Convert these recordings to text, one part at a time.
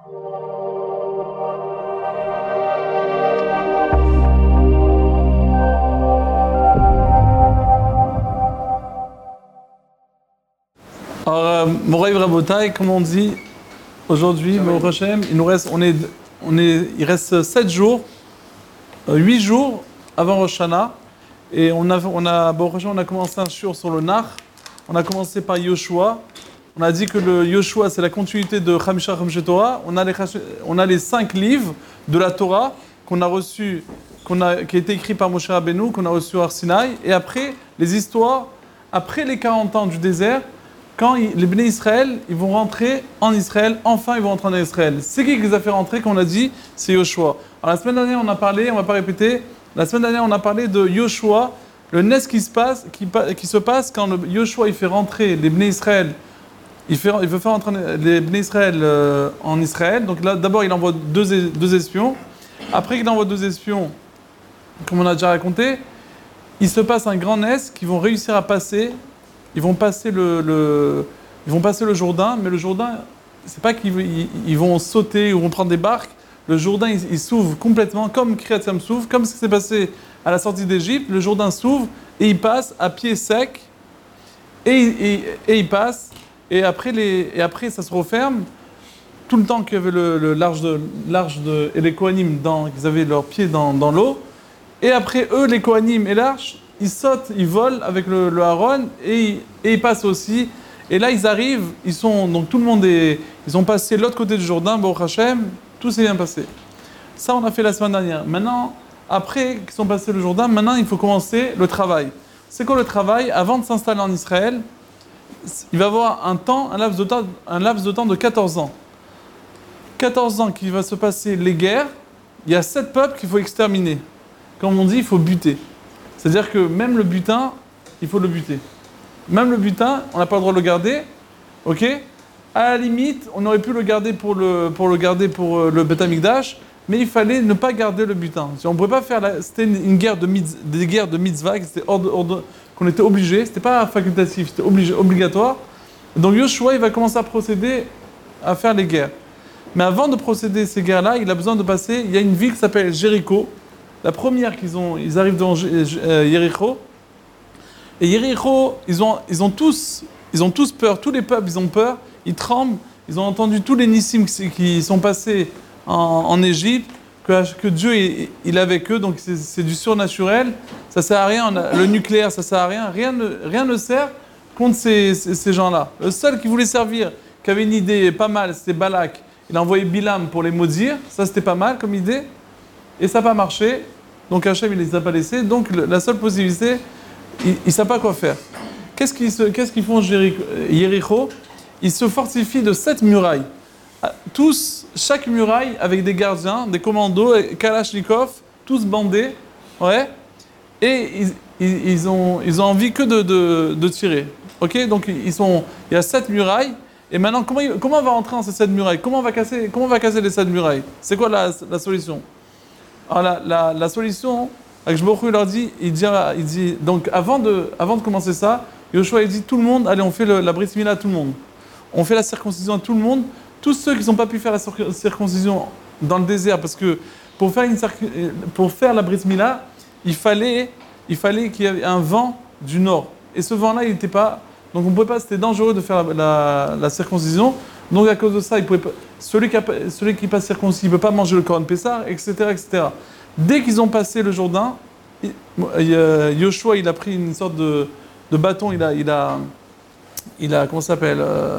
Alors, Moraï Rabotai, comme on dit aujourd'hui, il nous reste, il reste 7 jours, 8 jours avant Rosh Hashanah, et on a commencé un shiur sur le Nach. On a commencé par Yoshua. On a dit que le Yoshua, c'est la continuité de Chamisha Chamisha Torah. On a les 5 livres de la Torah qu'on a reçus, qui a été écrit par Moshe Rabbeinu, qu'on a reçu à Har Sinaï. Et après, les histoires, après les 40 ans du désert, quand les Bnei Israël, ils vont rentrer en Israël, enfin ils vont rentrer en Israël. C'est qui les a fait rentrer, qu'on a dit, c'est Yoshua. Alors la semaine dernière, on a parlé, on ne va pas répéter, la semaine dernière, on a parlé de Yoshua, le nes qui se passe quand le Yoshua il fait rentrer les Bnei Israël, il veut faire rentrer les Bnei Israël en Israël. Donc là, d'abord, il envoie deux espions. Après qu'il envoie 2 espions, comme on a déjà raconté, il se passe un grand nes qui vont réussir à passer. Ils vont passer le Jourdain, mais le Jourdain, c'est pas qu'ils vont sauter ou vont prendre des barques. Le Jourdain, il s'ouvre complètement, comme Kriyat Yam s'ouvre, comme ce qui s'est passé à la sortie d'Égypte. Le Jourdain s'ouvre et il passe à pied sec, et il passe, et après ça se referme. Tout le temps qu'il y avait l'arche et les Kohanim, ils avaient leurs pieds dans l'eau. Et après eux, les Kohanim et l'arche, ils sautent, ils volent avec le Aaron et ils passent aussi. Et là, ils arrivent, donc tout le monde ils ont passé de l'autre côté du Jourdain, Baruch Hashem, tout s'est bien passé. Ça, on a fait la semaine dernière. Maintenant, après qu'ils sont passés le Jourdain, maintenant, il faut commencer le travail. C'est quoi le travail? Avant de s'installer en Israël, il va y avoir un laps de temps de 14 ans. 14 ans qu'il va se passer les guerres. Il y a 7 peuples qu'il faut exterminer. Comme on dit, il faut buter. C'est-à-dire que même le butin, il faut le buter. Même le butin, on n'a pas le droit de le garder, ok? À la limite, on aurait pu le garder pour le Beth Amikdash, mais il fallait ne pas garder le butin. On ne pouvait pas faire c'était une guerre des guerres de mitzvah, c'était qu'on était obligé, c'était pas facultatif, c'était obligatoire. Donc Yoshua, il va commencer à procéder à faire les guerres. Mais avant de procéder à ces guerres-là, il a besoin de passer. Il y a une ville qui s'appelle Jéricho. La première ils arrivent devant Jéricho. Et Jéricho, ils ont tous peur. Tous les peuples, ils ont peur. Ils tremblent. Ils ont entendu tous les nissim qui sont passés en Égypte, que Dieu il est avec eux. Donc c'est du surnaturel. Ça sert à rien. Le nucléaire, ça sert à rien. Rien ne sert contre ces gens-là. Le seul qui voulait servir, qui avait une idée pas mal, c'était Balak. Il a envoyé Bilam pour les maudire. Ça, c'était pas mal comme idée. Et ça n'a pas marché. Donc Hachem, il ne les a pas laissés. Donc la seule possibilité, ils ne savent pas quoi faire. Qu'est-ce qu'ils font Jéricho? Ils se fortifient de 7 murailles. Chaque muraille avec des gardiens, des commandos, Kalachnikov, tous bandés. Ouais. Et ils ont envie que de tirer. Ok? Donc il y a 7 murailles. Et maintenant, comment on va rentrer dans ces 7 murailles? Comment on va casser les 7 murailles? C'est quoi la solution? Alors la solution, Akshbochu leur dit, il dit, donc avant de commencer ça, Yoshua il dit, tout le monde, allez, on fait la brit mila à tout le monde. On fait la circoncision à tout le monde. Tous ceux qui n'ont pas pu faire la circoncision dans le désert, parce que pour faire la brit mila, il fallait qu'il y ait un vent du nord. Et ce vent-là, il n'était pas... Donc on ne pouvait pas, c'était dangereux de faire la circoncision. Donc à cause de ça, celui qui n'est pas circoncis, il ne peut pas manger le Korban Pessah, etc., etc. Dès qu'ils ont passé le Jourdain, Yoshua, il a pris une sorte de bâton, il a comment ça s'appelle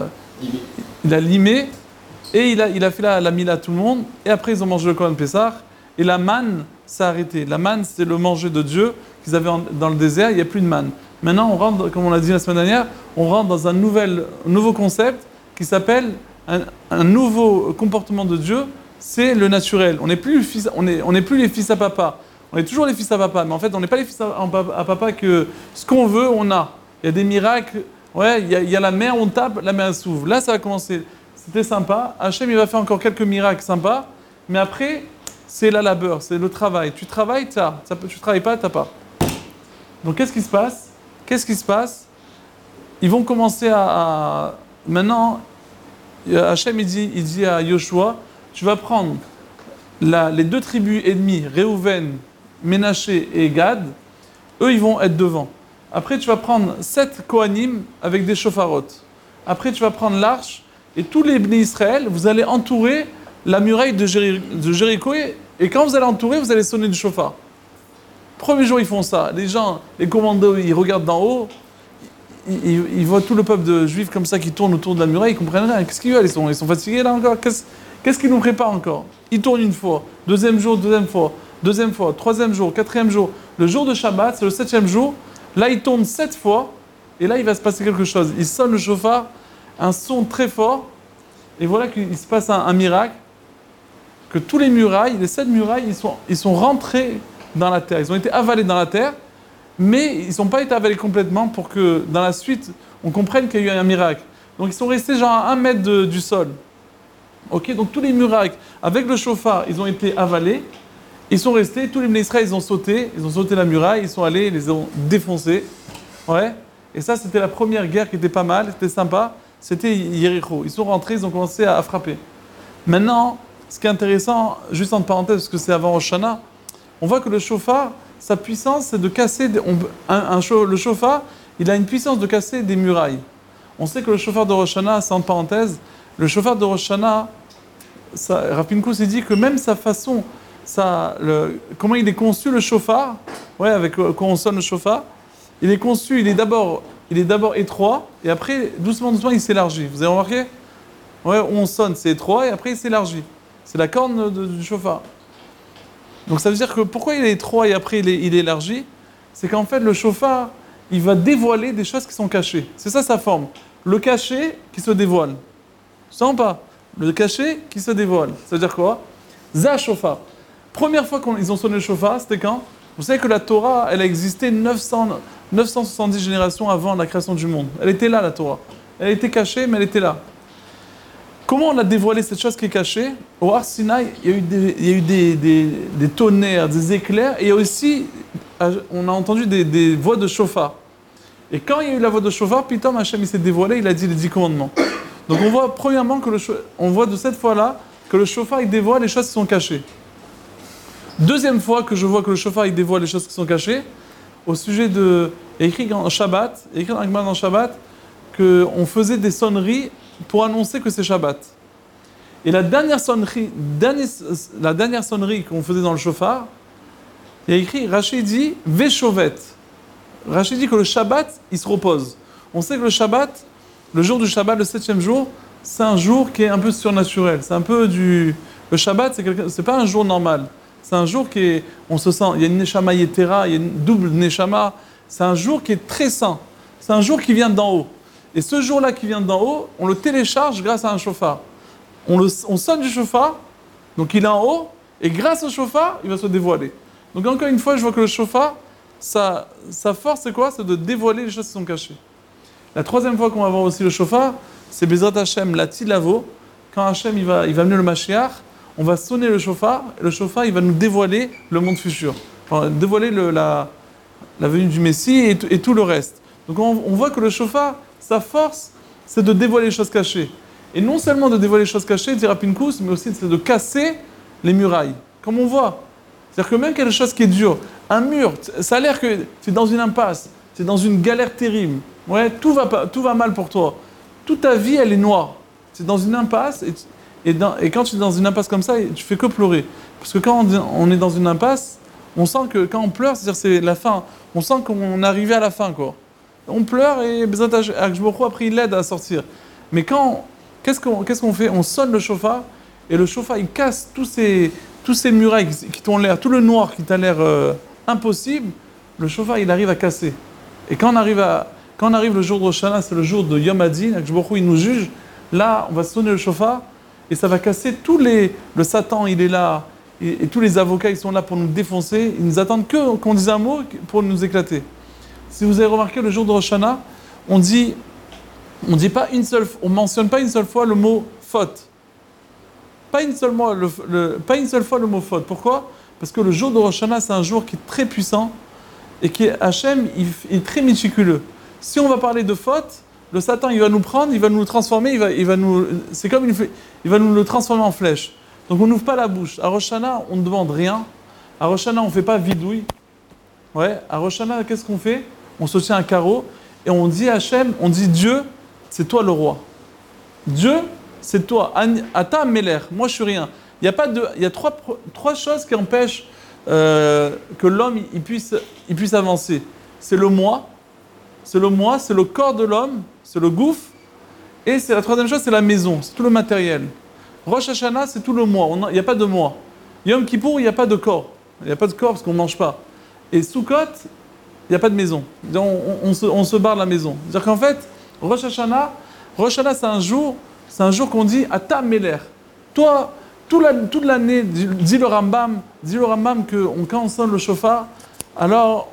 il a limé, et il a fait la mila à tout le monde. Et après, ils ont mangé le Korban Pessah. Et la manne s'est arrêtée. La manne, c'était le manger de Dieu qu'ils avaient dans le désert. Il n'y a plus de manne. Maintenant, on rentre, comme on l'a dit la semaine dernière, on rentre dans un nouveau concept qui s'appelle un nouveau comportement de Dieu, c'est le naturel. On n'est plus les fils à papa. On est toujours les fils à papa, mais en fait, on n'est pas les fils à papa que ce qu'on veut, on a. Il y a des miracles. Ouais, il y a la mer, on tape, la mer s'ouvre. Là, ça va commencer. C'était sympa. Hachem, il va faire encore quelques miracles sympas, mais après, c'est la labeur, c'est le travail. Tu travailles, tu as. Tu travailles pas, tu n'as pas. Donc, qu'est-ce qui se passe? Ils vont commencer à... Maintenant, Hachem, il dit à Yoshua, tu vas prendre les deux tribus ennemies, Réhouven, Ménaché et Gad, eux, ils vont être devant. Après, tu vas prendre 7 Kohanim avec des shofarotes. Après, tu vas prendre l'arche et tous les Bnei Israël, vous allez entourer la muraille de Jéricho et quand vous allez entourer, vous allez sonner du shofar. Premier jour, ils font ça. Les gens, les commandos, ils regardent d'en haut, ils voient tout le peuple de juifs comme ça qui tourne autour de la muraille, ils comprennent rien. Qu'est-ce qu'ils veulent? Ils sont fatigués là encore? Qu'est-ce qu'ils nous préparent encore? Ils tournent une fois, deuxième jour, deuxième fois, troisième jour, quatrième jour. Le jour de Shabbat, c'est le 7e jour. Là, ils tournent 7 fois et là, il va se passer quelque chose. Ils sonnent le shofar, un son très fort, et voilà qu'il se passe un miracle, que tous les murailles, les 7 murailles, ils sont rentrés dans la terre. Ils ont été avalés dans la terre, mais ils ne sont pas été avalés complètement pour que, dans la suite, on comprenne qu'il y a eu un miracle. Donc, ils sont restés genre à 1 mètre du sol. Ok, donc tous les murailles, avec le shofar, ils ont été avalés. Ils sont restés, tous les Bnei Israël, ils ont sauté la muraille, ils sont allés, ils les ont défoncés. Ouais. Et ça, c'était la première guerre qui était pas mal, c'était sympa. C'était Jéricho. Ils sont rentrés, ils ont commencé à frapper. Maintenant, ce qui est intéressant, juste en parenthèse, parce que c'est avant Rosh Hashanah, on voit que le shofar, sa puissance, c'est de casser. Le shofar, il a une puissance de casser des murailles. On sait que le shofar de Rosh Hashanah, c'est en parenthèse, le shofar de Rosh Hashanah, Rav Pinkus dit que même sa façon, comment il est conçu le shofar, ouais, quand on sonne le shofar, il est conçu, il est d'abord étroit, et après, doucement, il s'élargit. Vous avez remarqué? Ouais, on sonne, c'est étroit, et après, il s'élargit. C'est la corne du shofar. Donc ça veut dire que pourquoi il est étroit et après il est élargi? C'est qu'en fait, le shofar, il va dévoiler des choses qui sont cachées. C'est ça sa forme. Le caché qui se dévoile. Tu sens pas? Le caché qui se dévoile. Ça veut dire quoi? Za shofar. Première fois qu'ils ont sonné le shofar, c'était quand? Vous savez que la Torah, elle a existé 970 générations avant la création du monde. Elle était là, la Torah. Elle était cachée, mais elle était là. Comment on a dévoilé cette chose qui est cachée? Au Har Sinaï, il y a eu des tonnerres, des éclairs, et il y a aussi, on a entendu des voix de shofar. Et quand il y a eu la voix de shofar, Pitom Hachem il s'est dévoilé, il a dit les 10 commandements. Donc on voit premièrement on voit de cette fois-là que le shofar il dévoile les choses qui sont cachées. Deuxième fois que je vois que le shofar il dévoile les choses qui sont cachées, au sujet de, il y a écrit en Shabbat, qu'on faisait des sonneries pour annoncer que c'est Shabbat. Et la dernière sonnerie qu'on faisait dans le shofar, il y a écrit, Rashi dit, Veshovet. Rashi dit que le Shabbat, il se repose. On sait que le Shabbat, le jour du Shabbat, le 7e jour, c'est un jour qui est un peu surnaturel. C'est un peu le Shabbat, c'est pas un jour normal. C'est un jour qui est, on se sent, il y a une Neshama Yetera, il y a une double Neshama. C'est un jour qui est très saint. C'est un jour qui vient d'en haut. Et ce jour-là qui vient d'en haut, on le télécharge grâce à un shofar. On sonne du shofar, donc il est en haut, et grâce au shofar, il va se dévoiler. Donc encore une fois, je vois que le shofar, sa force, c'est quoi? C'est de dévoiler les choses qui sont cachées. La troisième fois qu'on va voir aussi le shofar, c'est Bezrat Hashem, la Tilavo. Quand Hashem il va amener le Mashiach, on va sonner le shofar, et le shofar, il va nous dévoiler le monde futur. Enfin, dévoiler la venue du Messie et tout le reste. Donc on voit que le shofar, sa force, c'est de dévoiler les choses cachées. Et non seulement de dévoiler les choses cachées, dira Pinkus, mais aussi c'est de casser les murailles. Comme on voit. C'est-à-dire que même quelque chose qui est dur, un mur, ça a l'air que tu es dans une impasse, tu es dans une galère terrible. Ouais, tout va mal pour toi. Toute ta vie, elle est noire. Tu es dans une impasse, et quand tu es dans une impasse comme ça, tu fais que pleurer. Parce que quand on est dans une impasse, on sent que quand on pleure, c'est-à-dire c'est la fin. On sent qu'on est arrivé à la fin, quoi. On pleure et après il l'aide à sortir. Mais qu'est-ce qu'on fait? On sonne le shofar et le shofar il casse tous ces murailles qui t'ont l'air, tout le noir qui t'a l'air impossible. Le shofar il arrive à casser. Et quand on arrive le jour de Rosh Hashanah, c'est le jour de Yom Hadin, il nous juge. Là, on va sonner le shofar et ça va casser le Satan il est là et tous les avocats ils sont là pour nous défoncer. Ils nous attendent qu'on dise un mot pour nous éclater. Si vous avez remarqué, le jour de Rosh Hashanah, on mentionne pas une seule fois le mot faute. Pas une seule fois le mot faute. Pourquoi? Parce que le jour de Rosh Hashanah, c'est un jour qui est très puissant et qui Hachem il est très méticuleux. Si on va parler de faute, le Satan il va nous prendre, il va nous transformer, il va nous le transformer en flèche. Donc on n'ouvre pas la bouche. À Rosh Hashanah, on ne demande rien. À Rosh Hashanah, on ne fait pas vidouille. Ouais, à Rosh Hashanah, qu'est-ce qu'on fait? On se tient un carreau et on dit à Hachem, on dit Dieu, c'est toi le roi. Dieu, c'est toi. Ata Meler, moi je suis rien. Il y a trois choses qui empêchent que l'homme il puisse avancer. C'est le moi, c'est le corps de l'homme, c'est le gouffre, et c'est la troisième chose, c'est la maison, c'est tout le matériel. Rosh Hashanah, c'est tout le moi, il n'y a pas de moi. Yom Kippour, il n'y a pas de corps. Il n'y a pas de corps parce qu'on ne mange pas. Et Sukkot, il n'y a pas de maison. On se barre de la maison. C'est-à-dire qu'en fait, Rosh Hashanah, c'est un jour qu'on dit Ata Meler. Toi, toute l'année, dit le Rambam que quand on sonne le shofar, alors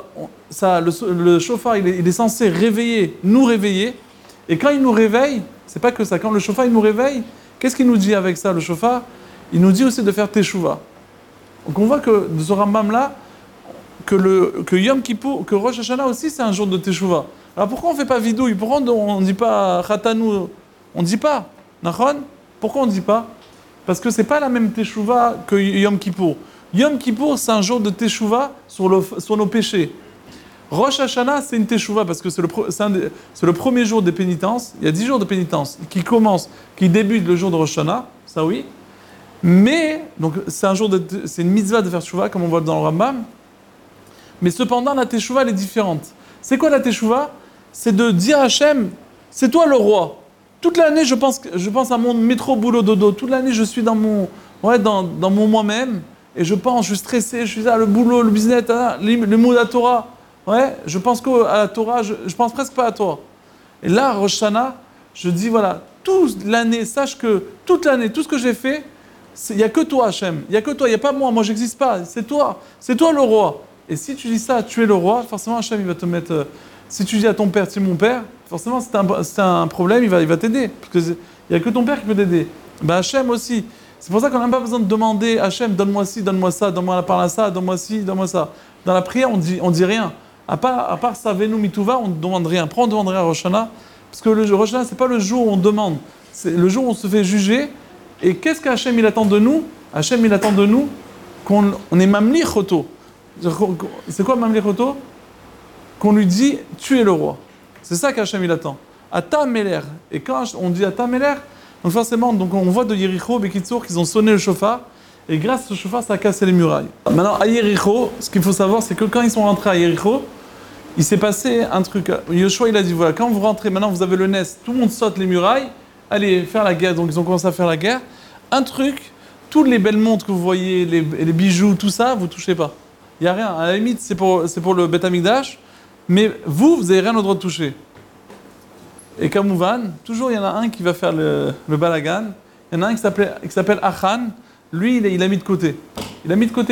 le shofar il est censé nous réveiller. Et quand il nous réveille, c'est pas que ça, quand le shofar il nous réveille, qu'est-ce qu'il nous dit avec ça, le shofar? Il nous dit aussi de faire teshuva. Donc on voit que de ce Rambam-là, que Yom Kippour, que Rosh Hashanah aussi c'est un jour de teshuva. Alors pourquoi on ne fait pas vidouille? Pourquoi on ne dit pas chatanou? On ne dit pas. Nachon? Pourquoi on ne dit pas? Parce que c'est pas la même teshuva que Yom Kippour. Yom Kippour c'est un jour de teshuva sur nos péchés. Rosh Hashanah c'est une teshuva parce que c'est le premier jour des pénitences. Il y a 10 jours de pénitence qui débutent le jour de Rosh Hashanah, ça oui. Mais, donc c'est une mitzvah de faire teshuva comme on voit dans le Rambam. Mais cependant la teshuva elle est différente. C'est quoi la teshuva? C'est de dire à Hachem, c'est toi le roi. Toute l'année je pense à mon métro boulot dodo. Toute l'année je suis dans mon moi-même et je suis stressé, je suis là le boulot, le business, le mot de la Torah. Ouais, je pense qu'à la Torah, je pense presque pas à toi. Et là, Rosh Hashanah, je dis voilà, toute l'année, sache que toute l'année, tout ce que j'ai fait, il n'y a que toi, Hachem. Il n'y a que toi, il n'y a pas moi j'existe pas. C'est toi le roi. Et si tu dis ça, tu es le roi, forcément Hachem, il va te mettre. Si tu dis à ton père, tu es mon père, forcément c'est un problème, il va t'aider. Parce qu'il n'y a que ton père qui peut t'aider. Ben Hachem aussi. C'est pour ça qu'on n'a pas besoin de demander Hachem, donne-moi ci, donne-moi ça, donne-moi la parole à ça, donne-moi ci, donne-moi ça. Dans la prière, on dit rien. À part Savenu Mituva, on ne demande rien. Après, on demande rien à Rosh Hashanah, parce que le Rosh Hashanah, ce n'est pas le jour où on demande, c'est le jour où on se fait juger. Et qu'est-ce qu'Hachem il attend de nous? Hachem il attend de nous qu'on est Mamli Choto. C'est quoi Mamli Choto? Qu'on lui dit, tu es le roi. C'est ça qu'Hachem il attend. Ata Meler. Et quand on dit Ata Meler, donc forcément, on voit de Yericho, Bekitsour, qu'ils ont sonné le shofar, et grâce à ce shofar, ça a cassé les murailles. Maintenant, à Yericho, ce qu'il faut savoir, c'est que quand ils sont rentrés à Yericho, il s'est passé un truc. Yoshua, il a dit, voilà, quand vous rentrez, maintenant vous avez le Nes, tout le monde saute les murailles, allez faire la guerre. Donc ils ont commencé à faire la guerre. Un truc, toutes les belles montres que vous voyez, les bijoux, tout ça, vous touchez pas. Il n'y a rien. À la limite, c'est pour le Bet Amikdash, mais vous n'avez rien au droit de toucher. Et Kamouvan, toujours il y en a un qui va faire le balagan. Il y en a un qui s'appelle Achan. Lui, il a mis de côté. Il a mis de côté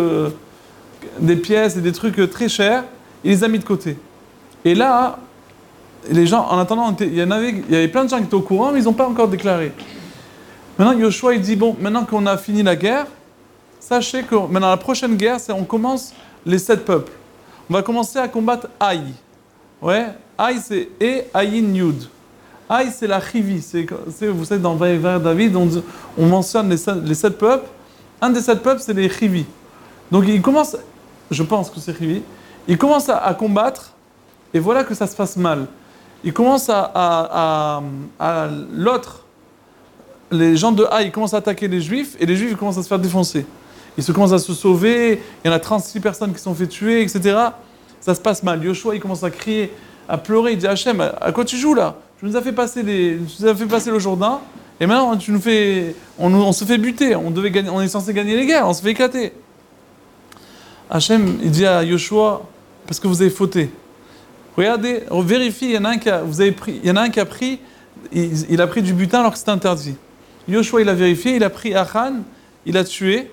des pièces et des trucs très chers. Il les a mis de côté. Et là, les gens, en attendant, il y avait plein de gens qui étaient au courant, mais ils n'ont pas encore déclaré. Maintenant, Yoshua, il dit, bon, maintenant qu'on a fini la guerre, sachez que maintenant la prochaine guerre, on commence les 7 peuples. On va commencer à combattre Aï. Ouais, Aï c'est E, Aïn, Yud. Aï c'est la Chivi. Vous savez, dans Vaïver David, on mentionne les 7 peuples. Un des 7 peuples, c'est les Chivi. Donc il commence, je pense que c'est Chivi, il commence à combattre, et voilà que ça se passe mal. Il commence à l'autre, les gens de Haï commencent à attaquer les Juifs, et les Juifs commencent à se faire défoncer. Ils commencent à se sauver, il y en a 36 personnes qui sont fait tuer, etc. Ça se passe mal. Yoshua, il commence à crier, à pleurer, il dit Hachem, à quoi tu joues là? Tu nous as fait passer le Jourdain, et maintenant on se fait buter, on est censé gagner les guerres, on se fait éclater. Hachem, il dit à Yoshua, parce que vous avez fauté. Regardez, vérifiez, il y en a un qui a pris, il a pris du butin alors que c'était interdit. Yoshua, il a vérifié, il a pris Achan, il a tué,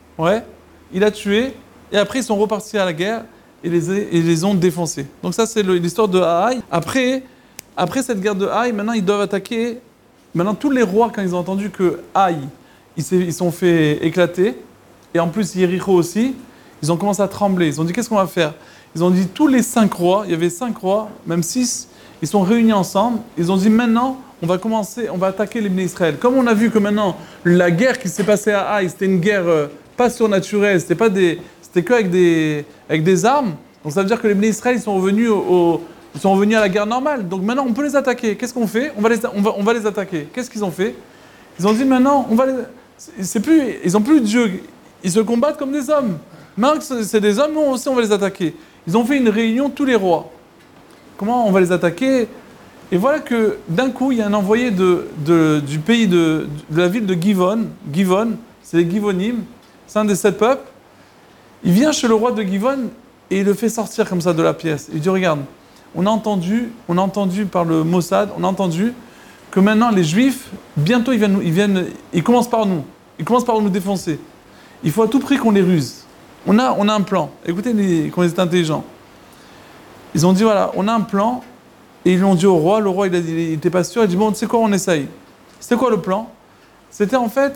et après ils sont repartis à la guerre et les ont défoncés. Donc ça c'est l'histoire de Haï. Après cette guerre de Haï, maintenant ils doivent attaquer, maintenant tous les rois quand ils ont entendu que Haï, ils sont fait éclater, et en plus Yericho aussi, ils ont commencé à trembler, ils ont dit qu'est-ce qu'on va faire? Ils ont dit tous les 5 rois, il y avait 5 rois, même 6, ils sont réunis ensemble, ils ont dit maintenant on va attaquer les Bnei Israël. Comme on a vu que maintenant, la guerre qui s'est passée à Haï, c'était une guerre pas surnaturelle, c'était que avec des armes. Donc ça veut dire que les Bnei Israël, ils sont revenus à la guerre normale. Donc maintenant, on peut les attaquer. Qu'est-ce qu'on fait? On va les attaquer. Qu'est-ce qu'ils ont fait? Ils ont dit maintenant, ils n'ont plus de Dieu. Ils se combattent comme des hommes. Maintenant que c'est des hommes, nous aussi, on va les attaquer. Ils ont fait une réunion, tous les rois. Comment on va les attaquer? Et voilà que d'un coup, il y a un envoyé du pays de la ville de Givon. Givon, c'est les Givonim, c'est un des 7 peuples. Il vient chez le roi de Givon et il le fait sortir comme ça de la pièce. Il dit, regarde, on a entendu par le Mossad, on a entendu que maintenant les Juifs, bientôt ils commencent par nous. Ils commencent par nous défoncer. Il faut à tout prix qu'on les ruse. On a un plan. Écoutez quand ils étaient intelligents. Ils ont dit, voilà, on a un plan. Et ils l'ont dit au roi. Le roi, il n'était pas sûr. Il dit, bon, tu sais quoi, on essaye. C'était quoi le plan? C'était en fait,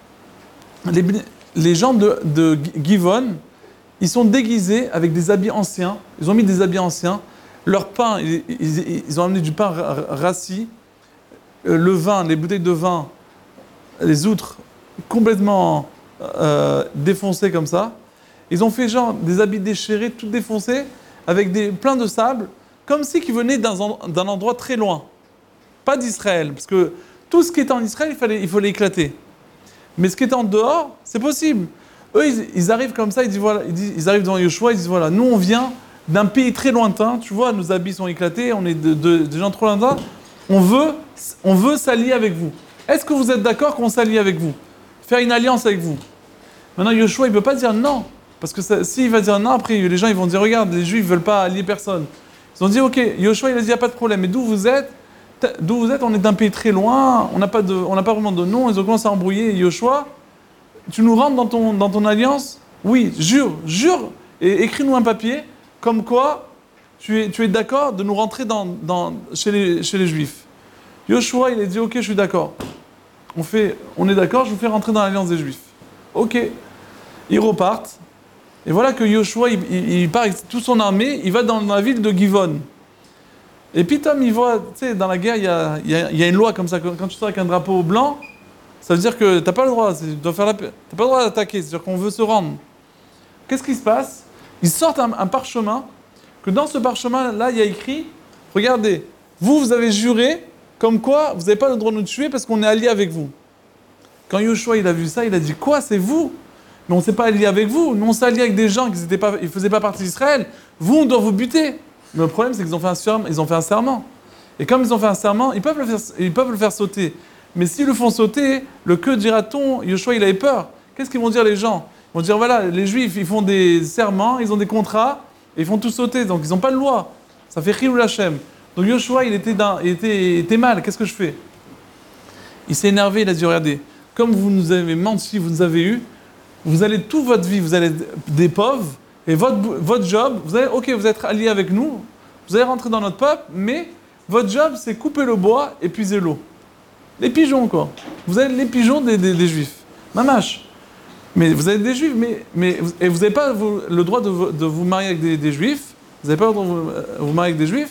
les gens de Givon, ils sont déguisés avec des habits anciens. Ils ont mis des habits anciens. Leur pain, ils ont amené du pain rassis. Le vin, les bouteilles de vin, les outres, complètement défoncées comme ça. Ils ont fait genre des habits déchirés, tout défoncés, avec plein de sable, comme si qu'ils venaient d'un endroit très loin. Pas d'Israël, parce que tout ce qui était en Israël, il fallait éclater. Mais ce qui était en dehors, c'est possible. Eux, ils arrivent comme ça, ils arrivent devant Yoshua, ils disent voilà, nous on vient d'un pays très lointain, tu vois, nos habits sont éclatés, on est des gens trop lointains, on veut s'allier avec vous. Est-ce que vous êtes d'accord qu'on s'allie avec vous? Faire une alliance avec vous? Maintenant, Yoshua, il ne peut pas dire non. Parce que s'il va dire non, après, les gens ils vont dire regarde, les Juifs ne veulent pas allier personne. Ils ont dit ok, Yoshua, il a dit il n'y a pas de problème. Mais d'où vous êtes? On est d'un pays très loin, on n'a pas vraiment de nom. Ils ont commencé à embrouiller. Yoshua, tu nous rentres dans ton alliance? Oui, jure. Et écris-nous un papier comme quoi tu es d'accord de nous rentrer chez les Juifs. Yoshua, il a dit ok, je suis d'accord. On est d'accord, je vous fais rentrer dans l'alliance des Juifs. Ok. Ils repartent. Et voilà que Yoshua, il part avec toute son armée, il va dans la ville de Givon. Et puis Tom, il voit, tu sais, dans la guerre, il y a une loi comme ça, quand tu sors avec un drapeau blanc, ça veut dire que tu n'as pas le droit, t'as pas le droit d'attaquer, c'est-à-dire qu'on veut se rendre. Qu'est-ce qui se passe? Ils sortent un parchemin, que dans ce parchemin-là, il y a écrit, regardez, vous avez juré, comme quoi vous n'avez pas le droit de nous tuer parce qu'on est alliés avec vous. Quand Yoshua, il a vu ça, il a dit, quoi, c'est vous? Mais on ne s'est pas allié avec vous. Nous, on s'est allié avec des gens qui ne faisaient pas partie d'Israël. Vous, on doit vous buter. Mais le problème, c'est qu'ils ont fait un serment. Et comme ils ont fait un serment, ils peuvent le faire sauter. Mais s'ils le font sauter, que dira-t-on? Yoshua, il avait peur. Qu'est-ce qu'ils vont dire les gens? Ils vont dire, voilà, les Juifs, ils font des serments, ils ont des contrats, et ils font tout sauter. Donc, ils n'ont pas de loi. Ça fait Chilul Hashem. Donc, Yoshua, il était mal. Qu'est-ce que je fais? Il s'est énervé, il a dit, regardez, comme vous nous avez menti, vous nous avez eu, vous allez toute votre vie, vous allez être des pauvres, et votre job, vous êtes alliés avec nous, vous allez rentrer dans notre peuple, mais votre job, c'est couper le bois et puiser l'eau. Les pigeons, quoi. Vous êtes les pigeons des Juifs. Mamache. Mais vous êtes des Juifs, et vous n'avez pas le droit de vous marier avec des Juifs, vous n'avez pas le droit de vous marier avec des Juifs,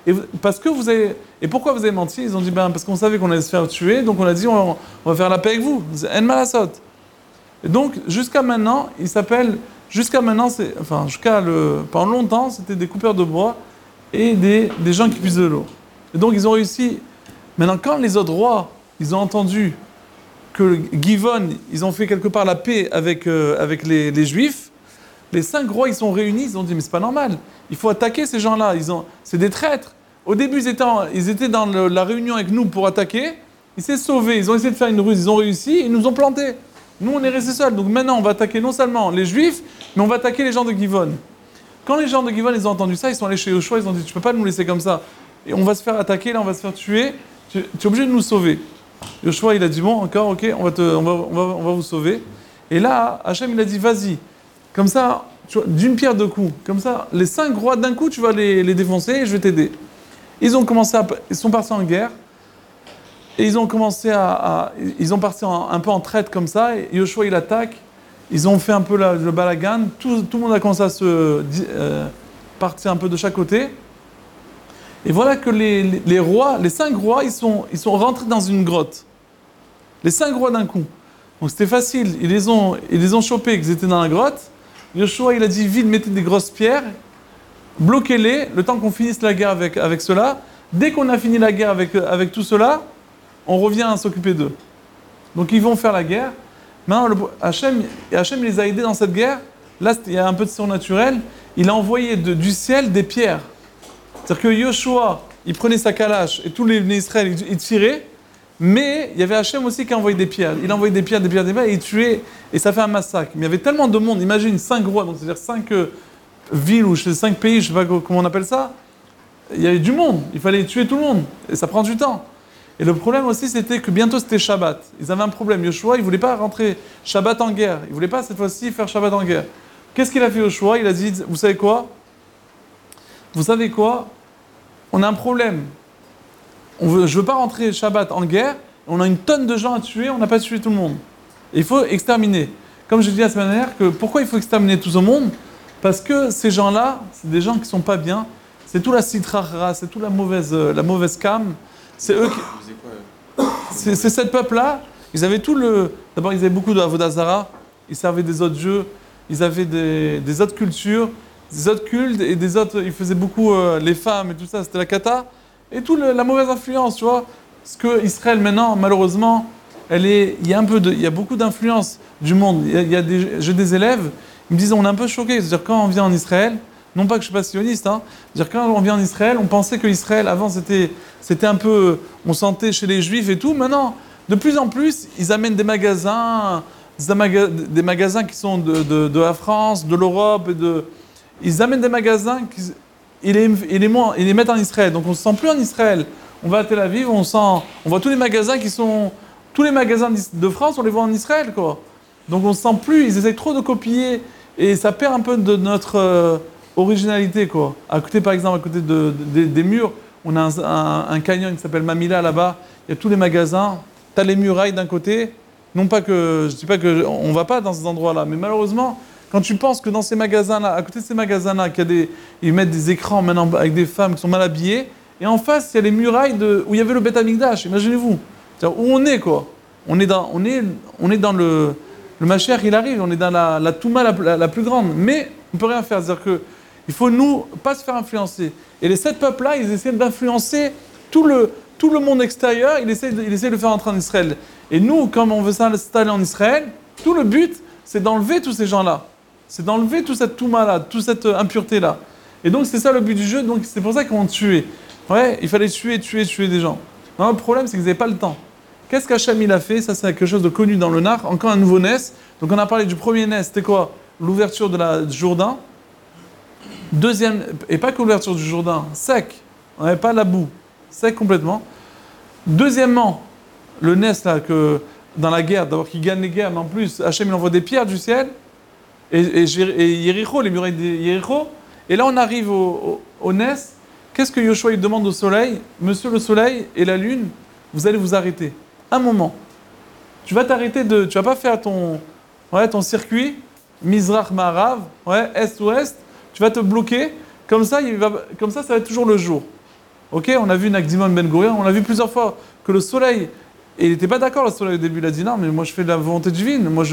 et pourquoi vous avez menti? Ils ont dit, parce qu'on savait qu'on allait se faire tuer, donc on a dit, on va faire la paix avec vous. En malasot. Et donc, jusqu'à maintenant, pendant longtemps, c'était des coupeurs de bois et des gens qui puisent de l'eau. Et donc, ils ont réussi. Maintenant, quand les autres rois, ils ont entendu que Givon, ils ont fait quelque part la paix avec les Juifs, les 5 rois, ils sont réunis, ils ont dit, mais c'est pas normal, il faut attaquer ces gens-là, c'est des traîtres. Au début, ils étaient dans la réunion avec nous pour attaquer, ils s'est sauvés, ils ont essayé de faire une ruse, ils ont réussi, ils nous ont plantés. Nous, on est restés seuls. Donc maintenant, on va attaquer non seulement les Juifs, mais on va attaquer les gens de Givon. Quand les gens de Givon, ils ont entendu ça, ils sont allés chez Yoshua, ils ont dit, tu peux pas nous laisser comme ça. Et on va se faire attaquer, là, on va se faire tuer. Tu es obligé de nous sauver. Yoshua, il a dit, bon, encore, ok, on va vous sauver. Et là, Hachem, il a dit, vas-y. Comme ça, d'une pierre deux coups. Comme ça, les 5 rois, d'un coup, tu vas les défoncer et je vais t'aider. Ils sont partis en guerre. Et ils ont commencé ils ont parti un peu en traite comme ça. Et Yoshua, il attaque. Ils ont fait un peu le balagan. Tout le monde a commencé à se partir un peu de chaque côté. Et voilà que les rois, les 5 rois, ils sont rentrés dans une grotte. Les 5 rois d'un coup. Donc c'était facile, ils les ont chopés, qu'ils étaient dans la grotte. Yoshua, il a dit, vite, mettez des grosses pierres, bloquez-les, le temps qu'on finisse la guerre avec ceux-là. Dès qu'on a fini la guerre avec tout cela, on revient à s'occuper d'eux. Donc ils vont faire la guerre. Maintenant, Hachem les a aidés dans cette guerre. Là, il y a un peu de surnaturel. Il a envoyé du ciel des pierres. C'est-à-dire que Yoshua, il prenait sa calache et tous les Israël, ils tiraient. Mais il y avait Hachem aussi qui a envoyé des pierres. Il a envoyé des pierres, et il tuait. Et ça fait un massacre. Mais il y avait tellement de monde. Imagine 5 rois, donc c'est-à-dire 5 villes ou 5 pays, je ne sais pas comment on appelle ça. Il y avait du monde. Il fallait tuer tout le monde. Et ça prend du temps. Et le problème aussi, c'était que bientôt c'était Shabbat. Ils avaient un problème. Yoshua, il ne voulait pas rentrer Shabbat en guerre. Il ne voulait pas cette fois-ci faire Shabbat en guerre. Qu'est-ce qu'il a fait Yoshua? Il a dit, vous savez quoi? On a un problème. Je ne veux pas rentrer Shabbat en guerre. On a une tonne de gens à tuer. On n'a pas tué tout le monde. Et il faut exterminer. Comme je dis la semaine dernière, pourquoi il faut exterminer tout ce monde? Parce que ces gens-là, c'est des gens qui ne sont pas bien. C'est tout la citrara, c'est toute la mauvaise cam. C'est eux qui... C'est cette peuple-là. Ils avaient D'abord, ils avaient beaucoup de Avodazara. Ils servaient des autres dieux. Ils avaient des autres cultures, des autres cultes et des autres... Ils faisaient beaucoup les femmes et tout ça. C'était la kata. Et la mauvaise influence, tu vois. Parce que Israël, maintenant, malheureusement, il y a beaucoup d'influence du monde. J'ai des élèves, ils me disent, on est un peu choqués. C'est-à-dire, quand on vient en Israël, non pas que je ne suis pas sioniste, hein, c'est-à-dire, quand on vient en Israël, on pensait que Israël, avant, c'était un peu... On sentait chez les Juifs et tout. Maintenant, de plus en plus, ils amènent des magasins qui sont de la France, de l'Europe. Ils amènent des magasins... Ils les mettent en Israël. Donc on ne se sent plus en Israël. On va à Tel Aviv, on voit tous les magasins tous les magasins de France, on les voit en Israël, quoi. Donc on ne se sent plus, ils essaient trop de copier et ça perd un peu de notre originalité, quoi. Par exemple, à côté des murs, on a un canyon qui s'appelle Mamila là-bas. Il y a tous les magasins. Tu as les murailles d'un côté. Non pas que, je ne dis pas qu'on ne va pas dans ces endroits-là, mais malheureusement, quand tu penses que dans ces magasins-là, à côté de ces magasins-là, ils mettent des écrans maintenant avec des femmes qui sont mal habillées, et en face, il y a les murailles où il y avait le Beth Amikdash, imaginez-vous. C'est-à-dire, où on est, quoi. On est dans le Mashiach, il arrive, on est dans la Touma la plus grande, mais on ne peut rien faire. C'est-à-dire qu'il faut, nous, pas se faire influencer. Et les 7 peuples-là, ils essaient d'influencer tout le monde extérieur, ils essaient de le faire entrer en Israël. Et nous, comme on veut s'installer en Israël, tout le but, c'est d'enlever tous ces gens-là. C'est d'enlever toute cette touma-là, toute cette impureté-là. Et donc, c'est ça le but du jeu. Donc, c'est pour ça qu'on tuait. Ouais, il fallait tuer des gens. Non, le problème, c'est qu'ils n'avaient pas le temps. Qu'est-ce qu'Hachem il a fait? Ça, c'est quelque chose de connu dans le Nar. Encore un nouveau Nes. Donc, on a parlé du premier Nes. C'était quoi? L'ouverture du Jourdain. Deuxième, et pas que l'ouverture du Jourdain, sec. On n'avait pas la boue. Sec complètement. Deuxièmement, le Nes, là, que dans la guerre, d'abord qu'il gagne les guerres, mais en plus, Hachem il envoie des pierres du ciel. Et Yéricho, les murailles de Yéricho. Et là, on arrive au Nes. Qu'est-ce que Yoshua il demande au soleil? Monsieur le soleil et la lune, vous allez vous arrêter. Un moment. Tu vas t'arrêter tu vas pas faire ton circuit, Mizrach Ma'arav, Est-Ouest. Tu vas te bloquer. Comme ça, ça va être toujours le jour. Ok? On a vu Nakdimon Ben Gurion, on a vu plusieurs fois que le soleil. Et il n'était pas d'accord, le soleil, au début. Il a dit non, mais moi je fais de la volonté divine. Moi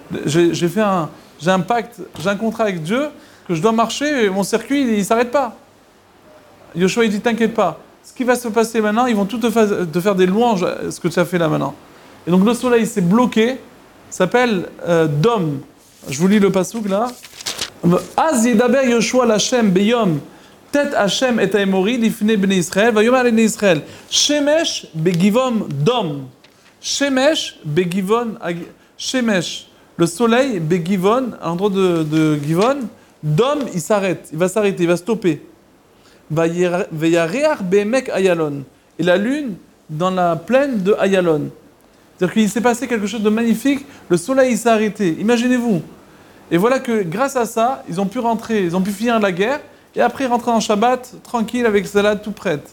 j'ai un pacte, j'ai un contrat avec Dieu, que je dois marcher, et mon circuit, il ne s'arrête pas. Yoshua, il dit, t'inquiète pas. Ce qui va se passer maintenant, ils vont tout te faire des louanges, ce que tu as fait là maintenant. Et donc le soleil s'est bloqué, s'appelle Dom. Je vous lis le pasouk là. Az yedaber Yoshua l'Hashem beyom tet Hashem et Aemori lifne bnei Israël, vayomer bnei Israël. Shemesh begivon Dom. Shemesh begivon Shemesh. Le soleil, Begivon, à l'endroit de Givon, Dom, il s'arrête, il va s'arrêter, il va stopper. Veyareach be'emek Ayalon. Et la lune, dans la plaine de Ayalon. C'est-à-dire qu'il s'est passé quelque chose de magnifique, le soleil, il s'est arrêté. Imaginez-vous. Et voilà que grâce à ça, ils ont pu rentrer, ils ont pu finir la guerre, et après rentrer en Shabbat, tranquille, avec salade tout prête.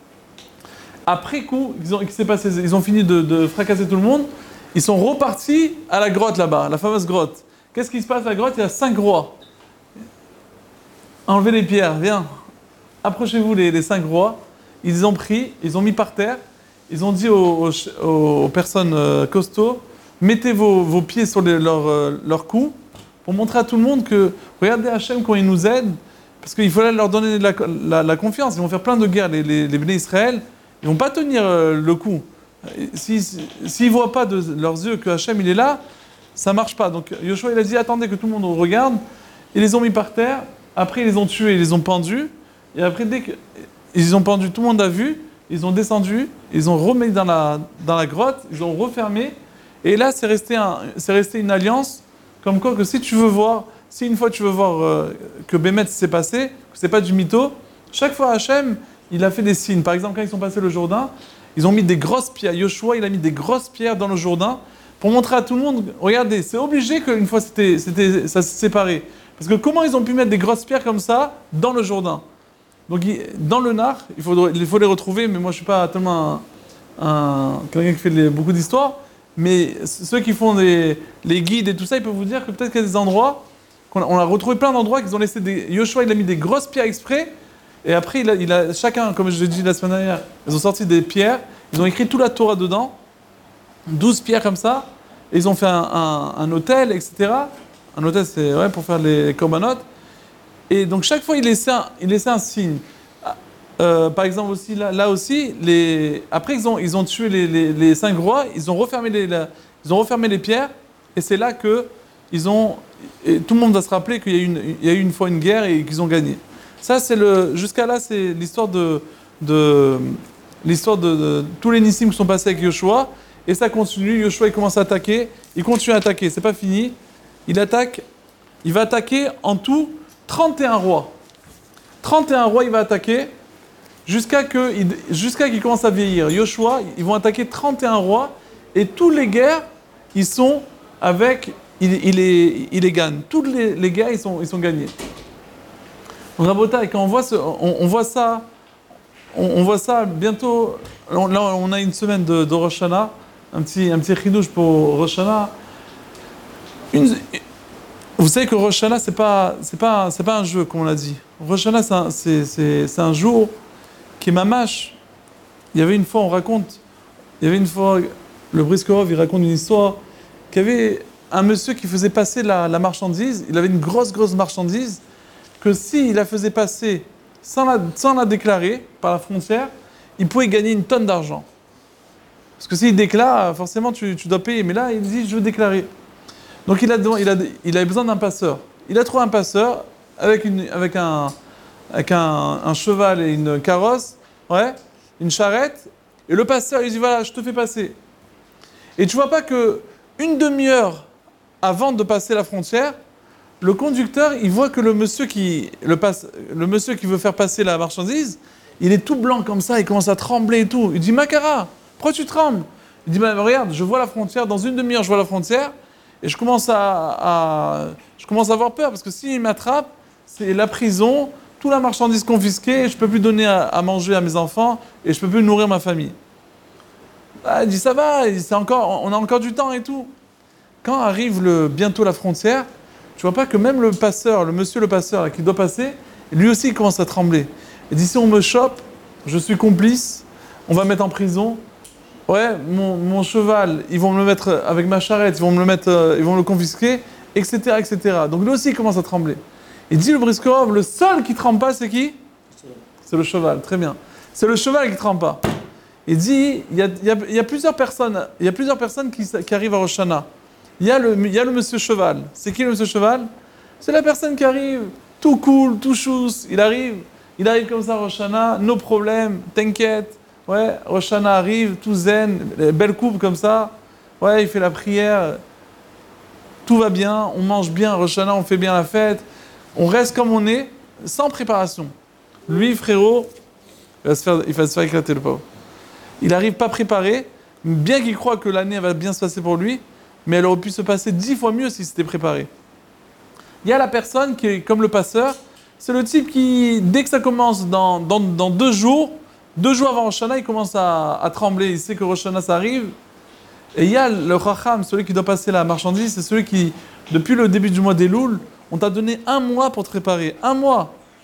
Après coup, ils ont fini de fracasser tout le monde. Ils sont repartis à la grotte là-bas, la fameuse grotte. Qu'est-ce qui se passe à la grotte? Il y a 5 rois. Enlevez les pierres, viens. approchez-vous les 5 rois. Ils ont pris, ils ont mis par terre, ils ont dit aux personnes costauds, mettez vos pieds sur leur cou pour montrer à tout le monde que, regardez Hachem quand il nous aide, parce qu'il fallait leur donner la confiance. Ils vont faire plein de guerres, les Béné Israël, ils vont pas tenir le coup. S'ils voient pas de leurs yeux que Hachem il est là, ça marche pas. Donc Yoshua il a dit, attendez que tout le monde regarde. Ils les ont mis par terre, après ils les ont tués, ils les ont pendus, et après dès qu'ils ont pendu, tout le monde a vu, ils ont descendu, ils ont remis dans la grotte, ils ont refermé, et là c'est resté une alliance, comme quoi que si une fois tu veux voir que Bémet s'est passé, que c'est pas du mytho, chaque fois Hachem, il a fait des signes. Par exemple, quand ils sont passés le Jourdain, ils ont mis des grosses pierres, Yoshua il a mis des grosses pierres dans le Jourdain, pour montrer à tout le monde, regardez, c'est obligé qu'une fois ça s'est séparé. Parce que comment ils ont pu mettre des grosses pierres comme ça dans le Jourdain? Donc dans le Nar, il faut les retrouver, mais moi je ne suis pas tellement quelqu'un qui fait beaucoup d'histoires, mais ceux qui font les guides et tout ça, ils peuvent vous dire que peut-être qu'il y a des endroits, on a retrouvé plein d'endroits qu'ils ont laissé Yoshua il a mis des grosses pierres exprès, et après il a chacun, comme je l'ai dit la semaine dernière, ils ont sorti des pierres, ils ont écrit toute la Torah dedans, 12 pierres comme ça, et ils ont fait un hôtel, etc. Un hôtel, c'est pour faire les korbanot. Et donc, chaque fois, il laissait un signe. Par exemple, aussi, là aussi, après, ils ont tué les 5 rois, ils ont refermé les pierres, et c'est là que et tout le monde va se rappeler qu'il y a eu une fois une guerre et qu'ils ont gagné. Ça, jusqu'à là, c'est l'histoire de tous les nissim qui sont passés avec Yoshua. Et ça continue, Yoshua il commence à attaquer, il continue à attaquer, c'est pas fini. Il va attaquer en tout 31 rois. 31 rois il va attaquer jusqu'à qu'il commence à vieillir. Yoshua, ils vont attaquer 31 rois et toutes les guerres, ils sont avec, il les gagne. Toutes les guerres, ils sont gagnés. Donc Rabotai, quand on voit ça bientôt, là on a une semaine de Rosh Hashanah, un petit chidouche pour Rosh Hashanah. Vous savez que Rosh Hashanah, c'est pas un jeu, comme on l'a dit. Rosh Hashanah, c'est un jour qui est mamash. Il y avait une fois, le Briskerov, il raconte une histoire, qu'il y avait un monsieur qui faisait passer la marchandise, il avait une grosse marchandise, que s'il la faisait passer sans la déclarer par la frontière, il pouvait gagner une tonne d'argent. Parce que s'il déclare, forcément tu dois payer. Mais là, il dit, je veux déclarer. Donc il avait besoin d'un passeur. Il a trouvé un passeur avec un cheval et une carrosse, une charrette. Et le passeur, il dit, voilà, je te fais passer. Et tu vois pas que une demi-heure avant de passer la frontière, le conducteur, il voit que le monsieur qui veut faire passer la marchandise, il est tout blanc comme ça, il commence à trembler et tout. Il dit, Makara, pourquoi tu trembles? Il dit, regarde, je vois la frontière, dans une demi-heure, je vois la frontière, et je commence à avoir peur, parce que s'il m'attrape, c'est la prison, toute la marchandise confisquée, je ne peux plus donner à manger à mes enfants, et je ne peux plus nourrir ma famille. Il dit, ça va, on a encore du temps et tout. Quand arrive bientôt la frontière, tu vois pas que même le passeur là, qui doit passer, lui aussi il commence à trembler. Il dit, si on me chope, je suis complice, on va me mettre en prison. Mon cheval, ils vont me le mettre avec ma charrette, ils vont le confisquer, etc., etc. Donc lui aussi il commence à trembler. Il dit le Briskerov, le seul qui tremble pas, c'est qui? C'est le cheval, très bien. C'est le cheval qui tremble pas. Il dit, il y a plusieurs personnes qui arrivent à Rosh Hashanah. Il y a le monsieur cheval. C'est qui le monsieur cheval? C'est la personne qui arrive, tout cool, tout chousse. Il arrive comme ça à Rosh Hashanah, no problème, t'inquiète. Rosh Hashanah arrive, tout zen, belle coupe comme ça. Il fait la prière. Tout va bien, on mange bien, Rosh Hashanah, on fait bien la fête. On reste comme on est, sans préparation. Lui, frérot, il va se faire éclater le pauvre. Il n'arrive pas préparé, bien qu'il croit que l'année va bien se passer pour lui, mais elle aurait pu se passer 10 fois mieux s'il s'était préparé. Il y a la personne qui est comme le passeur, c'est le type qui, dès que ça commence dans 2 jours avant Rosh Hashanah, il commence à trembler, il sait que Rosh Hashanah ça arrive. Et il y a le Chacham, celui qui doit passer la marchandise, c'est celui qui, depuis le début du mois d'Elul, on t'a donné 1 mois pour te préparer. 1 mois.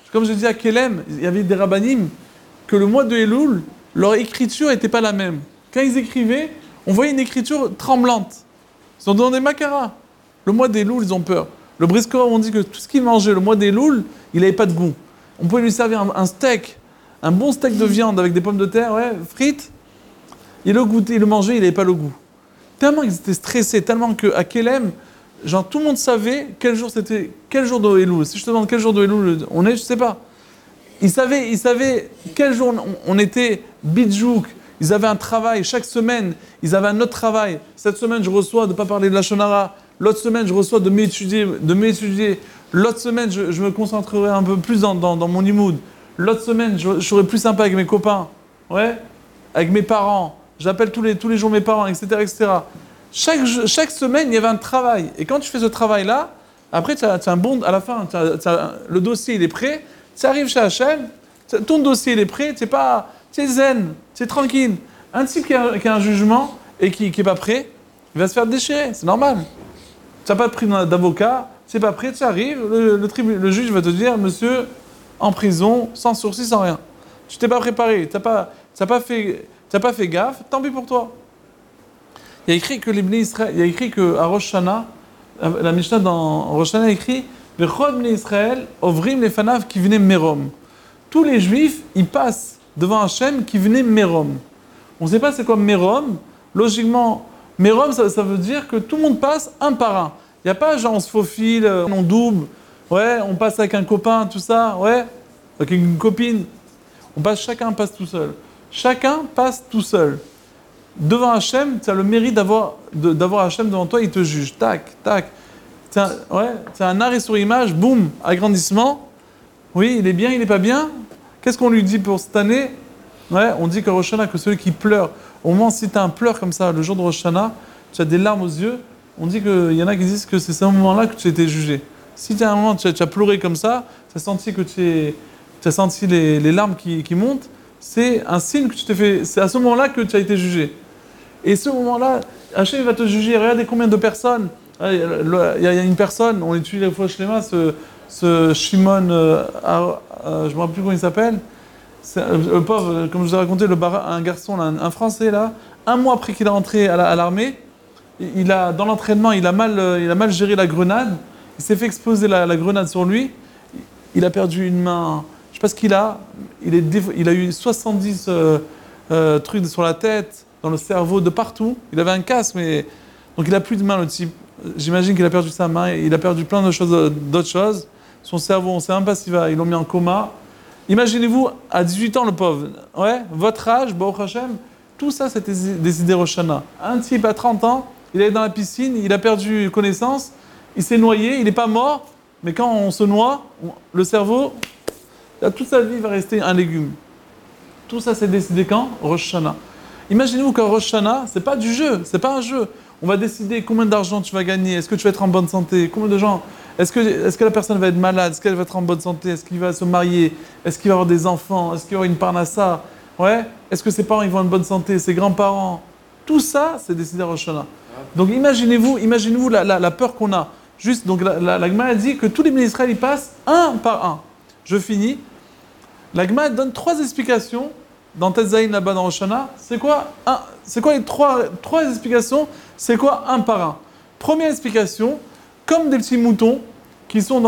Comme je dis à Kelem, il y avait des rabbanim que le mois de Elul, leur écriture n'était pas la même. Quand ils écrivaient, on voyait une écriture tremblante. Ils ont demandé Makara. Le mois d'Elul, ils ont peur. Le Brisker, on dit que tout ce qu'il mangeait le mois d'Elul, il n'avait pas de goût. On pouvait lui servir un steak, un bon steak de viande avec des pommes de terre, ouais, frites. Il le goûtait, il le mangeait, il n'avait pas le goût. Tellement ils étaient stressés, tellement qu'à Kelem, genre tout le monde savait quel jour c'était, quel jour de Elul. Si je te demande quel jour de Elul on est, je sais pas. Ils savaient quel jour on était bidjouk. Ils avaient un travail chaque semaine. Ils avaient un autre travail. Cette semaine, je reçois de ne pas parler de la Shonara. L'autre semaine, je reçois de m'étudier. L'autre semaine, je me concentrerai un peu plus dans mon limoud. L'autre semaine, je serai plus sympa avec mes copains. Ouais, avec mes parents. J'appelle tous les jours mes parents, etc., etc. Chaque semaine, il y avait un travail. Et quand tu fais ce travail-là, après, tu as un bon... À la fin, le dossier, il est prêt. Tu arrives chez Hachem, ton dossier, il est prêt. Tu es zen, tu es tranquille. Un type qui a un jugement et qui n'est pas prêt, il va se faire déchirer. C'est normal. Tu n'as pas pris d'avocat, tu n'es pas prêt, tu arrives, le juge va te dire, monsieur, en prison, sans sursis, sans rien. Tu t'es pas préparé, tu n'as pas fait gaffe, tant pis pour toi. Il y a écrit que l'Ibn Israël, il y a écrit qu'à Rosh Hashanah, la Mishnah dans Rosh Hashanah a écrit V'chol Bnei Israël ovrim lefanav qui venait Mérom. Tous les Juifs, ils passent devant Hachem qui venait Mérom. On ne sait pas c'est quoi Mérom. Logiquement, Mérom, ça veut dire que tout le monde passe un par un. Il n'y a pas genre on se faufile, on double, ouais, on passe avec un copain, tout ça, ouais, avec une copine. Chacun passe tout seul. Chacun passe tout seul. Devant Hachem, tu as le mérite d'avoir Hachem devant toi, il te juge. Tac, tac. Tu as un arrêt sur image, boum, agrandissement. Oui, il est bien, il n'est pas bien. Qu'est-ce qu'on lui dit pour cette année? Ouais, on dit qu'à Rosh Hashanah, que celui qui pleure, au moins si tu as un pleur comme ça, le jour de Rosh Hashanah, tu as des larmes aux yeux, on dit qu'il y en a qui disent que c'est ce moment-là que tu as été jugé. Si tu as un moment, tu as pleuré comme ça, tu as senti que tu as senti les larmes qui montent, c'est un signe que tu t'es fait. C'est à ce moment-là que tu as été jugé. Et ce moment-là, Hachem va te juger. Regardez combien de personnes. Il y a une personne, on étudie la fois Shlema, ce Shimon, je ne me rappelle plus comment il s'appelle. Le pauvre, comme je vous ai raconté, un garçon, là, un Français, là, un mois après qu'il est rentré à l'armée, dans l'entraînement, il a mal géré la grenade. Il s'est fait exploser la grenade sur lui. Il a perdu une main. Je ne sais pas ce qu'il a. Il a eu 70 trucs sur la tête, dans le cerveau, de partout. Il avait un casque, mais... Donc il n'a plus de main, le type. J'imagine qu'il a perdu sa main. Il a perdu plein d'autres choses. Son cerveau, on ne sait même pas s'il va... Ils l'ont mis en coma. Imaginez-vous, à 18 ans, le pauvre. Ouais, votre âge, Baruch Hashem, tout ça, c'était des idées Rosh Hashanah. Un type à 30 ans, il est dans la piscine, il a perdu connaissance, il s'est noyé, il n'est pas mort, mais quand on se noie, le cerveau, toute sa vie va rester un légume. Tout ça, c'est décidé quand? Rosh Hashanah. Imaginez-vous qu'à Rosh Hashanah, c'est pas du jeu, c'est pas un jeu. On va décider combien d'argent tu vas gagner, est-ce que tu vas être en bonne santé, combien de gens, est-ce que la personne va être malade, est-ce qu'elle va être en bonne santé, est-ce qu'il va se marier, est-ce qu'il va avoir des enfants, est-ce qu'il y aura une parnassa, ouais, est-ce que ses parents ils vont en bonne santé, ses grands-parents, tout ça, c'est décidé à Rosh Hashanah. Donc imaginez-vous la peur qu'on a. Juste, donc la Gemara dit que tous les Bnei Israël ils passent un par un. Je finis. La Gemara donne 3 explications dans Tetzaïn là-bas dans Rosh Hashanah. C'est quoi les trois explications? C'est quoi un par un? Première explication, comme des petits moutons qui sont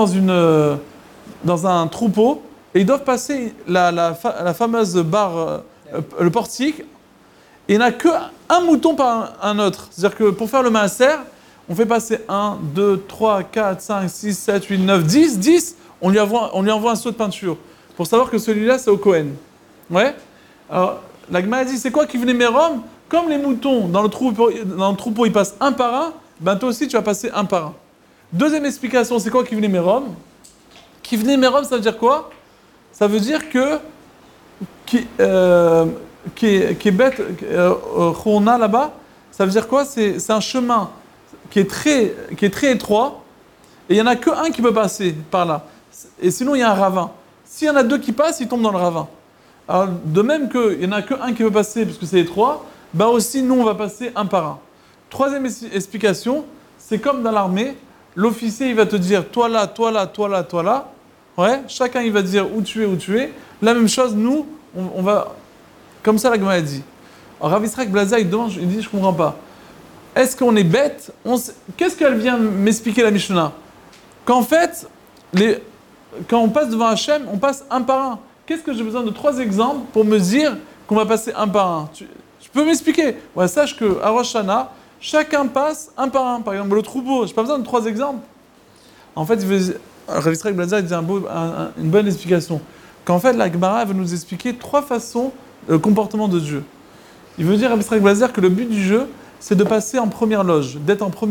dans un troupeau et ils doivent passer la fameuse barre, le portique, et il n'y en a qu'un mouton par un autre. C'est-à-dire que pour faire le maaser, on fait passer 1, 2, 3, 4, 5, 6, 7, 8, 9, 10, on lui envoie un seau de peinture pour savoir que celui-là c'est au Kohen. Ouais. Alors, la Gemara dit, c'est quoi qui venait Mérom? Comme les moutons dans le troupeau, ils passent un par un, ben toi aussi tu vas passer un par un. Deuxième explication, c'est quoi qui venait Mérom? Qui venait Mérom, ça veut dire quoi? Ça veut dire que qui est bête, Chourna là-bas, ça veut dire quoi? C'est un chemin qui est très étroit, et il n'y en a qu'un qui peut passer par là. Et sinon, il y a un ravin. S'il y en a 2 qui passent, ils tombent dans le ravin. Alors, de même qu'il n'y en a qu'un qui peut passer, puisque c'est étroit, bah aussi, nous, on va passer un par un. Troisième explication, c'est comme dans l'armée, l'officier, il va te dire, toi là, toi là, toi là, toi là, Ouais, chacun il va dire où tu es. La même chose, nous, on va. Comme ça, la Gemara a dit. Alors, Rav Yitzhak Blaza, il demande, il dit, je comprends pas. Est-ce qu'on est bête? Qu'est-ce qu'elle vient m'expliquer la Mishnah? Qu'en fait, quand on passe devant Hachem, on passe un par un. Qu'est-ce que j'ai besoin de 3 exemples pour me dire qu'on va passer un par un? Tu peux m'expliquer? Ouais, sache qu'à Rosh Hashanah, chacun passe un par un. Par exemple, le troupeau, j'ai pas besoin de 3 exemples. En fait, Rav Yitzhak Blaza dit une bonne explication. Qu'en fait, la Gemara veut nous expliquer 3 façons de comportement de Dieu. Il veut dire, Rav Yitzhak Blaza, que le but du jeu, c'est de passer en première loge, d'être d'être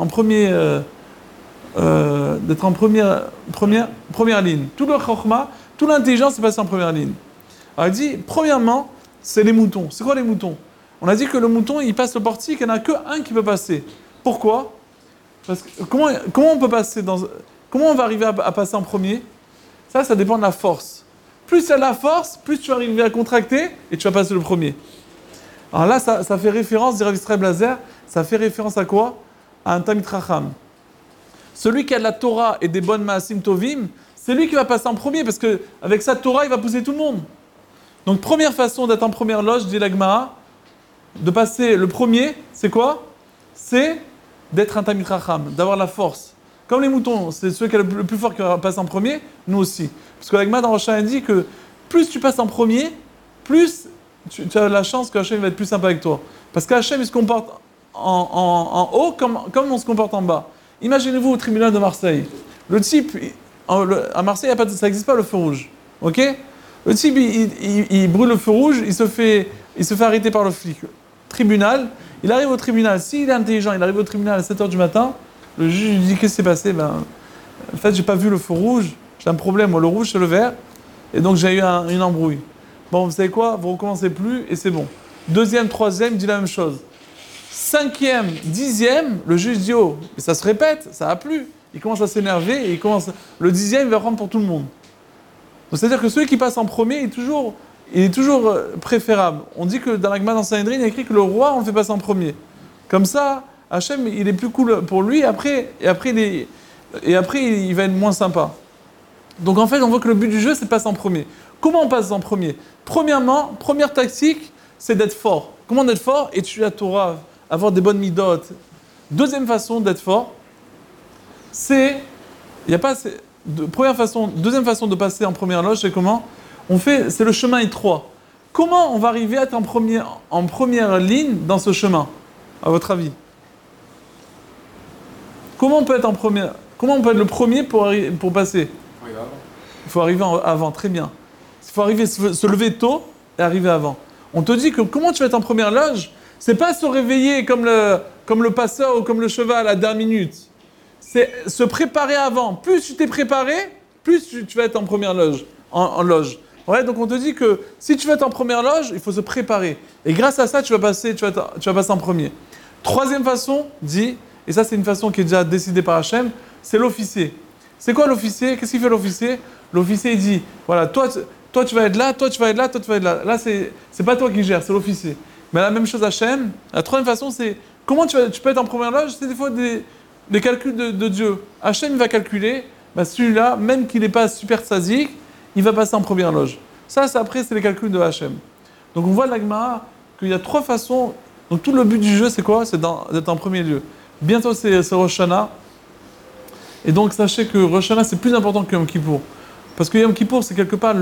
en première ligne. Tout le chokma, toute l'intelligence, c'est passer en première ligne. Alors il dit, premièrement, c'est les moutons. C'est quoi les moutons? On a dit que le mouton, il passe le portique, il n'y en a qu'un qui peut passer. Pourquoi? Parce que comment on peut passer comment on va arriver à passer en premier? Ça dépend de la force. Plus tu as de la force, plus tu vas arriver à contracter et tu vas passer le premier. Alors là, ça fait référence, dit Rav Yitzhak Blazer, ça fait référence à quoi? À un Talmid Chacham. Celui qui a de la Torah et des bonnes Maasim Tovim, c'est lui qui va passer en premier, parce qu'avec sa Torah, il va pousser tout le monde. Donc, première façon d'être en première loge, dit la Gemara, de passer le premier, c'est quoi? C'est d'être un Talmid Chacham, d'avoir la force. Comme les moutons, c'est celui qui est le plus fort qui va passer en premier, nous aussi. Parce que la Gemara dans Rosh Hashanah dit que plus tu passes en premier, plus tu as la chance que Hachem va être plus sympa avec toi. Parce qu'Hachem, il se comporte en haut comme on se comporte en bas. Imaginez-vous au tribunal de Marseille. Le type, à Marseille, ça n'existe pas le feu rouge. Ok? Le type, il brûle le feu rouge, il se fait arrêter par le flic. Tribunal, il arrive au tribunal. S'il est intelligent, il arrive au tribunal à 7h du matin. Le juge lui dit, qu'est-ce qui s'est passé? En fait, j'ai pas vu le feu rouge. J'ai un problème. Moi, le rouge, c'est le vert. Et donc, j'ai eu une embrouille. Bon, vous savez quoi? Vous recommencez plus et c'est bon. 2e, 3e, il dit la même chose. 5e, 10e, le juge dit oh, et ça se répète, ça a plu. Il commence à s'énerver et le 10e, il va prendre pour tout le monde. Donc, c'est-à-dire que celui qui passe en premier est toujours préférable. On dit que dans la Gemara dans Sanhedrin, il y a écrit que le roi, on le fait passer en premier. Comme ça, Hachem, il est plus cool pour lui, et après, il va être moins sympa. Donc en fait, on voit que le but du jeu, c'est de passer en premier. Comment on passe en premier? Premièrement, première tactique, c'est d'être fort. Comment d'être fort? Étudier la Torah, avoir des bonnes midot. Deuxième façon d'être fort, deuxième façon de passer en première loge, c'est comment? C'est le chemin étroit. Comment on va arriver à être en première ligne dans ce chemin, à votre avis? Comment on peut être le premier pour passer? Il faut arriver avant, très bien. Il faut se lever tôt et arriver avant. On te dit que comment tu vas être en première loge, c'est pas se réveiller comme le passeur ou comme le cheval à la dernière minute. C'est se préparer avant. Plus tu t'es préparé, plus tu vas être en première loge, en loge. Ouais, donc on te dit que si tu veux être en première loge, il faut se préparer. Et grâce à ça, tu vas passer en premier. Troisième façon, dit, et ça c'est une façon qui est déjà décidée par Hachem, c'est l'officier. C'est quoi l'officier? Qu'est-ce qu'il fait l'officier? L'officier il dit, voilà, toi tu vas être là, toi tu vas être là, toi tu vas être là. Là c'est pas toi qui gères, c'est l'officier. Mais la même chose Hachem, la troisième façon c'est, comment tu peux être en première loge? C'est des fois des calculs de Dieu. Hachem il va calculer, celui-là, même qu'il n'est pas super tzadik, il va passer en première loge. Ça après c'est les calculs de Hachem. Donc on voit de la Gemara qu'il y a 3 façons. Donc tout le but du jeu c'est quoi? C'est d'être en premier lieu. Bientôt c'est Rosh Hashanah. Et donc sachez que Rosh Hashanah c'est plus important que Yom Kippour. Parce que Yom Kippour c'est quelque part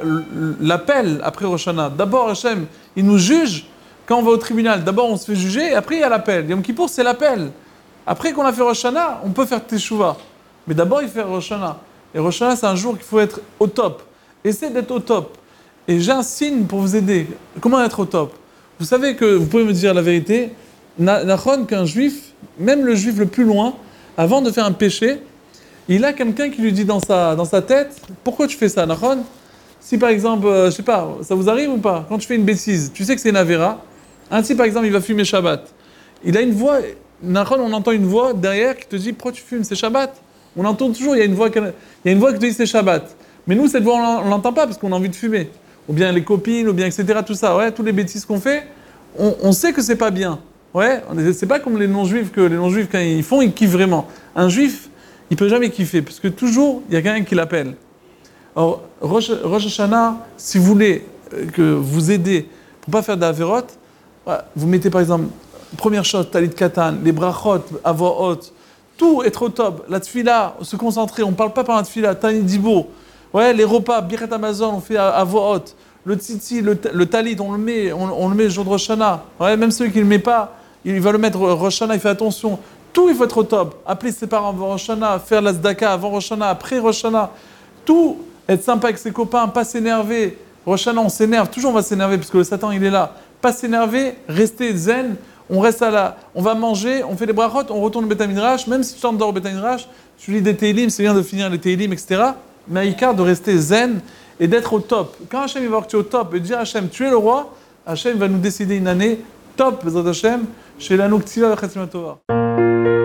l'appel après Rosh Hashanah. D'abord Hachem il nous juge quand on va au tribunal. D'abord on se fait juger et après il y a l'appel. Yom Kippour c'est l'appel. Après qu'on a fait Rosh Hashanah, on peut faire Teshuvah. Mais d'abord il fait Rosh Hashanah. Et Rosh Hashanah c'est un jour qu'il faut être au top. Essayez d'être au top. Et j'ai un signe pour vous aider. Comment être au top? Vous savez que, vous pouvez me dire la vérité, Nachon, qu'un juif, même le juif le plus loin, avant de faire un péché, il a quelqu'un qui lui dit dans sa tête, pourquoi tu fais ça, Nachon? Si par exemple, je sais pas, ça vous arrive ou pas? Quand tu fais une bêtise, tu sais que c'est une avéra. Un type par exemple, il va fumer Shabbat. Il a une voix, Nachon, on entend une voix derrière qui te dit, pourquoi tu fumes, c'est Shabbat? On entend toujours, il y a une voix qui te dit c'est Shabbat. Mais nous, cette voix, on l'entend pas parce qu'on a envie de fumer. Ou bien les copines, ou bien etc. Tout ça, ouais, tous les bêtises qu'on fait, on sait que c'est pas bien. Ouais, c'est pas comme les non-juifs, que les non-juifs, quand ils kiffent vraiment. Un juif, il peut jamais kiffer, parce que toujours, il y a quelqu'un qui l'appelle. Alors, Rosh Hashanah, si vous voulez que vous aider pour ne pas faire d'Averot, vous mettez par exemple, première chose, Talit Katan, les brachot, Avoot, tout être au top. La tfila, se concentrer, on ne parle pas par la tfila, Tani Dibo, ouais, les repas, Birkat Amazon, on fait Avoot, le tzitzi, le talit, on le met le jour de Rosh Hashanah. Ouais, même celui qui ne le met pas, il va le mettre Rosh Hashanah, il fait attention. Tout, il faut être au top. Appeler ses parents avant Rosh Hashanah, faire la tzedaka avant Rosh Hashanah, après Rosh Hashanah. Tout, être sympa avec ses copains, pas s'énerver. Rosh Hashanah, on s'énerve, toujours on va s'énerver parce que le Satan, il est là. Pas s'énerver, rester zen, on reste on va manger, on fait les brachot, on retourne au Beth Midrash, même si tu t'endors au Beth Midrash, tu lis des Teilim, c'est bien de finir les Teilim, etc. Mais Aïkar de rester zen et d'être au top. Quand Hachem va voir que tu es au top et dire Hachem, tu es le roi, Hachem va nous décider une année top, Bezrat Hachem, chez l'Anouk Tzila et Chatzima Tova.